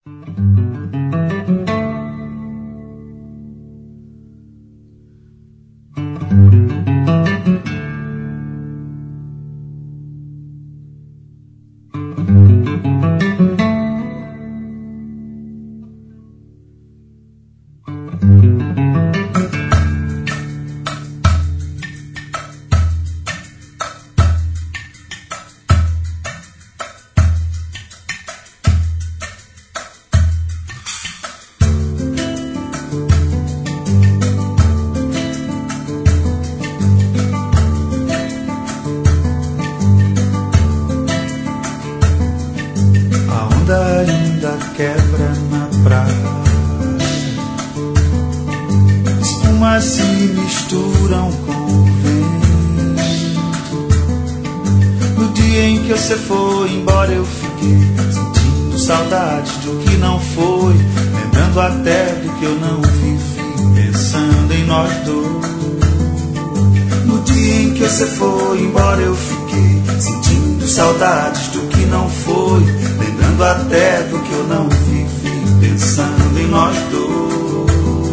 Saudades do que não foi, lembrando até do que eu não vivi, pensando em nós dois.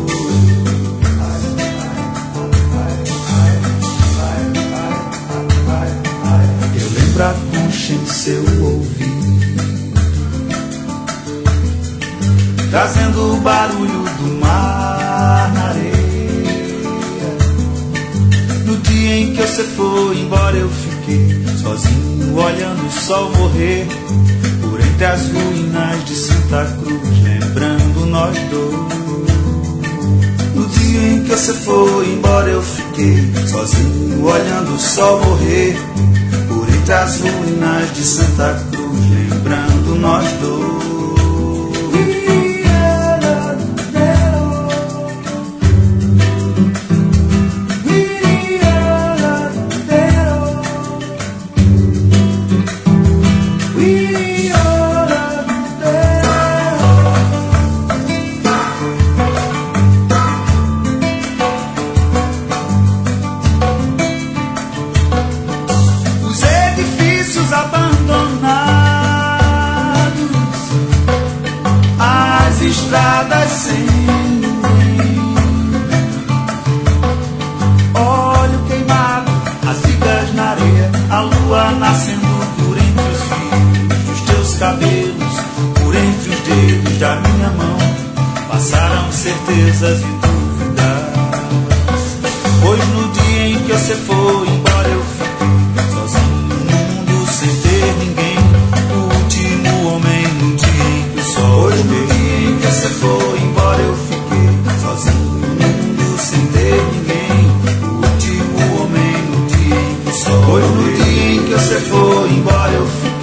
Eu lembro a concha em seu ouvido, trazendo o barulho do mar na areia. No dia em que você foi embora eu fiquei sozinho, olhando o sol morrer por entre as ruínas de Santa Cruz, lembrando nós dois. No dia em que você foi embora eu fiquei sozinho, olhando o sol morrer por entre as ruínas de Santa Cruz, lembrando nós dois. Estradas sem óleo queimado, as vigas na areia, a lua nascendo por entre os fios dos teus cabelos, por entre os dedos da minha mão, passaram certezas e dúvidas. Pois no dia em que você foi embora eu fiquei sozinho no mundo sem ter ninguém, o último homem no dia em que o sol veio. Você foi embora eu fiquei sozinho no mundo sem ter ninguém, o último homem no dia em que o sol. Foi no dia em que você foi embora eu fiquei